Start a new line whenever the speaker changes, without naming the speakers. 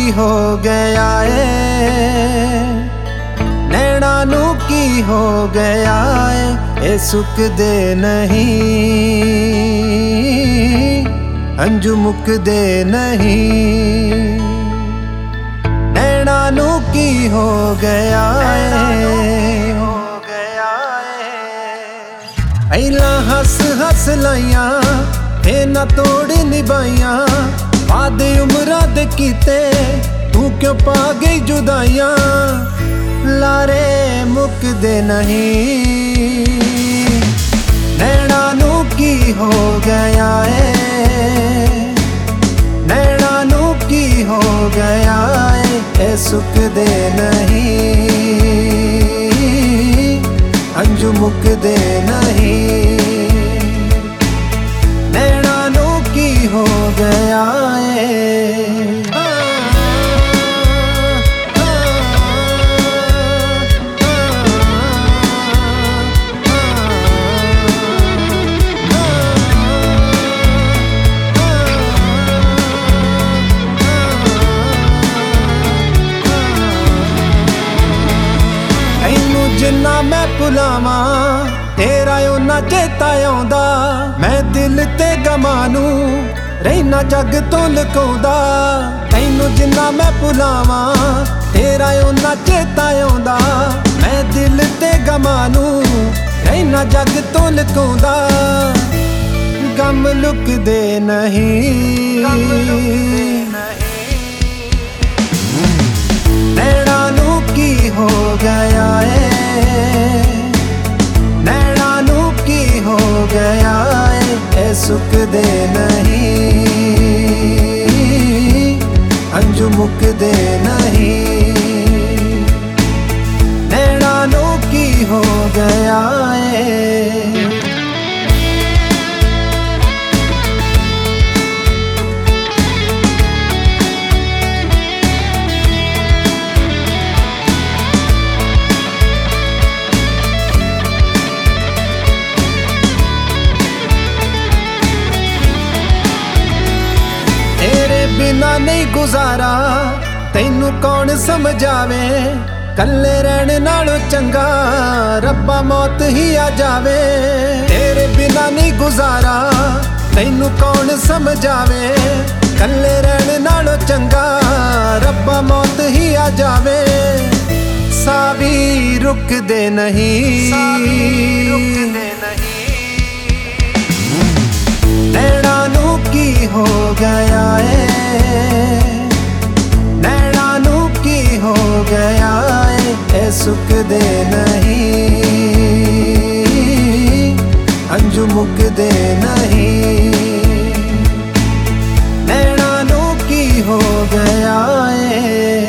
हो गया है, नैना नू की हो गया है, ए सुख दे नहीं अंजू मुक दे नहीं। नैना नू की हो गया है, पहला हस हस लाइया ते ना तोड़ निभाइया, वादे उमरां दे कीते तू क्यों पा गई जुदाइयां, लारे मुक दे नहीं। नैना नू की हो गया है, नैना नू की हो गया है, ए सुख दे नहीं अंजू मुक दे नहीं। नैना नू की हो गया है। जिन्ना मैं भुलावा तेरा उन्ना चेता आउंदा, मैं दिल ते गमानू रहना जग तो लुकाउंदा। तैनू जिन्ना मैं भुलावा तेरा उन्ना चेता आउंदा, मैं दिल ते गमानू रहना जग तो लुकाउंदा। गम लुकदे नहीं, नैना नू की हो गया है, नैना नू की हो गया है, ए सुख दे नहीं अंजू मुक दे नहीं। नैना नू की हो गया है। बिना नहीं गुजारा तैनू कौन समझावे, कल्ले रहने नालों चंगा रब्बा मौत ही आ जावे। तेरे बिना नहीं गुजारा तैनू कौन समझावे, कल्ले रहने नालों चंगा रब्बा मौत ही आ जावे। सावी रुक दे नहीं, नैना नू की हो गया है, नैना नू की हो गया है, ए सुख दे नहीं अंजू मुक दे नहीं। नैना नू की हो गया है।